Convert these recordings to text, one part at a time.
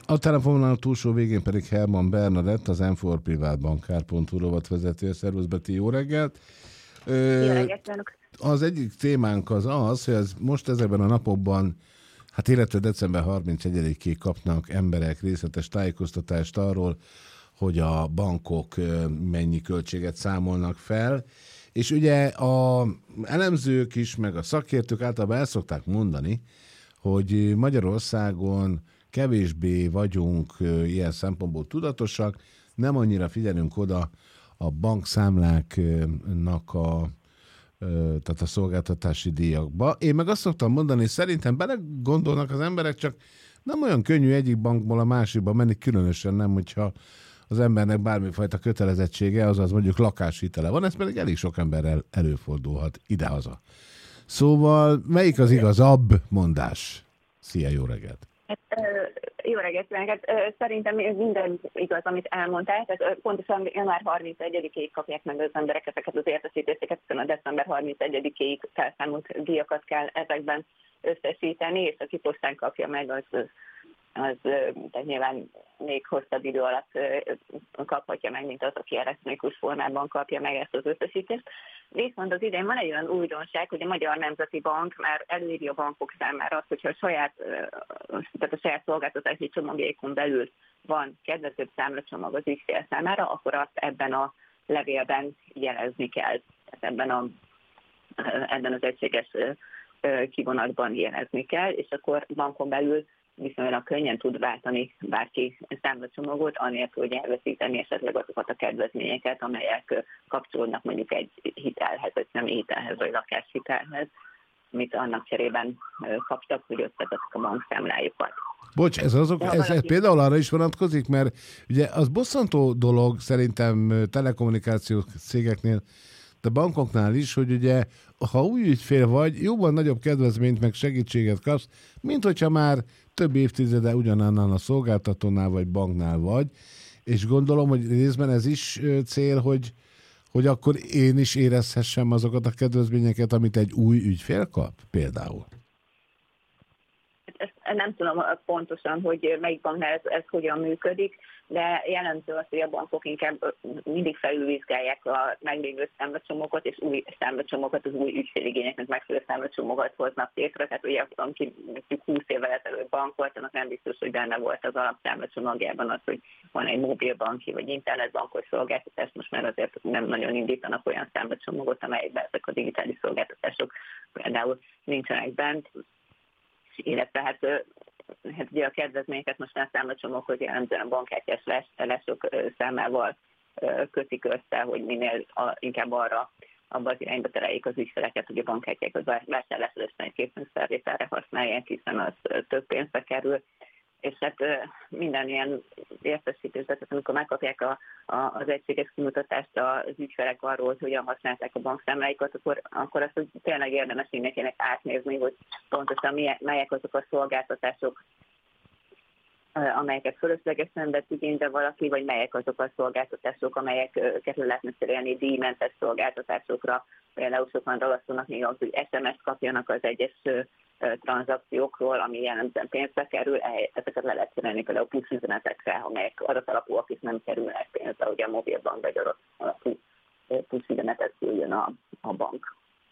A telefononál túlsó végén pedig Herman Bernadett, az M4 Privátbankár.hu rovatvezetője. Szervusz, Beti, jó reggelt! Jó reggelt kívánok! Az egyik témánk az, hogy most ezekben a napokban, illetve december 31-ig kapnak emberek részletes tájékoztatást arról, hogy a bankok mennyi költséget számolnak fel, és ugye a elemzők is, meg a szakértők általában el szokták mondani, hogy Magyarországon kevésbé vagyunk ilyen szempontból tudatosak, nem annyira figyelünk oda a bankszámláknak tehát a szolgáltatási díjakba. Én meg azt szoktam mondani, szerintem belegondolnak az emberek, csak nem olyan könnyű egyik bankból a másikba menni, különösen nem, hogyha az embernek bármifajta kötelezettsége, azaz mondjuk lakáshitele van, ez pedig elég sok emberrel előfordulhat idehaza. Szóval melyik az igazabb mondás? Szia, jó reggelt! Jó reggelt, szerintem minden igaz, amit elmondtál. Tehát pontosan január 31-ig kapják meg az emberek ezeket az értesítéseket, hiszen a december 31-ig felszámolt díjakat kell ezekben összesíteni, és aki postán kapja meg, az tehát nyilván még hosszabb idő alatt kaphatja meg, mint az, aki elektronikus formában kapja meg ezt az összesítést. Viszont az idején van egy olyan újdonság, hogy a Magyar Nemzeti Bank már előírja a bankok számára azt, hogyha a saját szolgáltatási csomagjaikon belül van kedvezőbb számlacsomag az ügyfél számára, akkor azt ebben a levélben jelezni kell. Ebben az egységes kivonatban jelezni kell, és akkor bankon belül viszonylag könnyen tud váltani bárki számlacsomagot, anélkül, hogy elveszíteni esetleg azokat a kedvezményeket, amelyek kapcsolódnak mondjuk egy hitelhez, vagy személyi hitelhez, vagy lakáshitelhez, amit annak cserében kaptak, hogy összetetik a bankszámlájukat. Bocs, ez például arra is vonatkozik, mert ugye az bosszantó dolog szerintem telekommunikációs cégeknél, de bankoknál is, hogy ugye, ha új ügyfél vagy, jóval nagyobb kedvezményt meg segítséget kapsz, mint hogyha már több évtizede ugyanannál a szolgáltatónál vagy banknál vagy, és gondolom, hogy részben ez is cél, hogy akkor én is érezhessem azokat a kedvezményeket, amit egy új ügyfél kap, például. Ezt nem tudom pontosan, hogy melyik banknál ez hogyan működik, de jelentő az, hogy a bankok inkább mindig felülvizsgálják a meglévő számlacsomagokat, és új számlacsomagokat, az új ügyféligényeknek megfelelő számlacsomagot hoznak létre. Tehát ugye, aki 20 évvel ezelőtt bankolt, annak nem biztos, hogy benne volt az alapszámlacsomagjában az, hogy van egy mobilbanki vagy internetbankos szolgáltatás, most már azért nem nagyon indítanak olyan számlacsomagot, amelyekben ezek a digitális szolgáltatások például nincsenek bent, illetve hát ugye a kedvezményeket most már számlacsomaghoz jellemzően a bankkártyás vásárlások számával kötik össze, hogy minél inkább abba az irányba tereljék az ügyfeleket, hogy a bankkártyákat vásárlásra összeképpen felvételre használják, hiszen az több pénzbe kerül. És hát minden ilyen értesítésben, amikor megkapják az egységes kimutatást az ügyfelek arról, hogy hogyan használták a bankszámláikat, akkor azt tényleg érdemes mindenkinek átnézni, hogy pontosan melyek azok a szolgáltatások, amelyeket fölöslegesen vett igénybe valaki, vagy melyek azok a szolgáltatások, amelyeket lehetne cserélni díjmentes szolgáltatásokra. Például sokan ragasztanak még az, hogy SMS-t kapjanak az egyes tranzakciókról, ami jellemzően pénzbe kerül, ezeket le lehet cserélni például plusz üzenetekre, amelyek adatalapúak is nem kerülnek pénzbe, hogy a mobilbank vagy alapú plusz üzenetet küldjön a bank.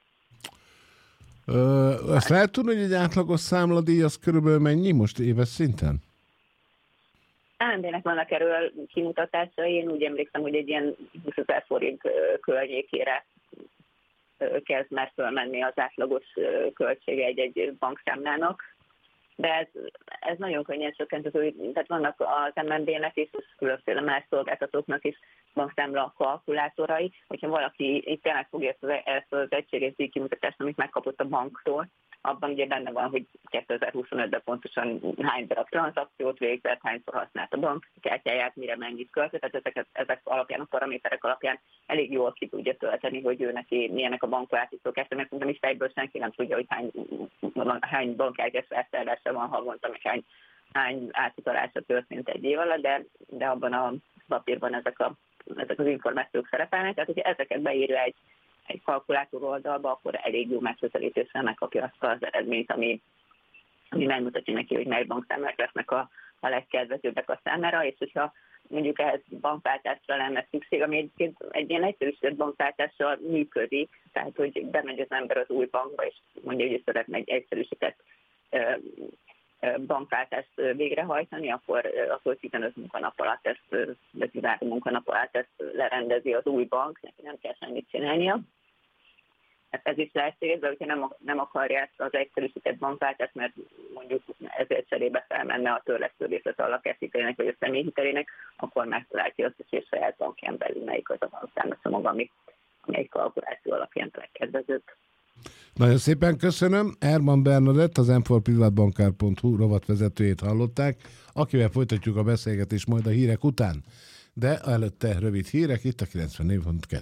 Azt lehet tudni, hogy egy átlagos számladíj az körülbelül mennyi most éves szinten? AMB-nek vannak erről kimutatásai, én úgy emlékszem, hogy egy ilyen 20 000 forint környékére kezd már fölmenni az átlagos költsége egy bankszámlának, de ez nagyon könnyen csökkenthető, tehát vannak az MNB-nek és különféle más szolgáltatóknak is bankszámla kalkulátorai, hogyha valaki itt tényleg fogja ezt az egységes díjkimutatást, amit megkapott a banktól, abban ugye benne van, hogy 2025-ben pontosan hány darab tranzakciót végzett, hányszor használt a bankkártyáját, mire mennyit költött, tehát ezek alapján, a paraméterek alapján elég jól ki tudja tölteni, hogy ő neki milyenek a bankolási szokásai, mert szerintem is fejből senki nem tudja, hogy hány bankkártyás vásárlása van havonta, meg hány átutalása történt egy év alatt, de abban a papírban ezek az információk szerepelnek, tehát hogyha ezeket beírja egy kalkulátor oldalba, akkor elég jó megközelítéssel megkapja azt az eredményt, ami megmutatja neki, hogy mely bankszámlák lesznek a a legkedvezőbbek a számára, és hogyha mondjuk ehhez bankváltásra lenne szükség, ami egyébként egy ilyen egyszerűsített bankváltással működik, tehát hogy bemegy az ember az új bankba, és mondja, hogy szeretne egy egyszerűsített bankváltást végrehajtani, akkor 15 munkanap alatt vagy 13 munkanap alatt ezt lerendezi az új bank, neki nem kell semmit csinálnia. Ez is lehetséges, de hogyha nem akarja ezt az egyszerűsített bankváltást, mert mondjuk ezért cserébe felmenne a törlesztődéslet a lakáshitelének vagy a személyhitelének, akkor megtalálja azt, hogy a saját bankján belül melyik az a bankszámlacsomag, ami egy kalkuláció alapján a legkedvezőbb. Nagyon szépen köszönöm. Herman Bernadett, az m4privatbankár.hu rovatvezetőjét hallották, akivel folytatjuk a beszélgetést majd a hírek után. De előtte rövid hírek itt a 94.2.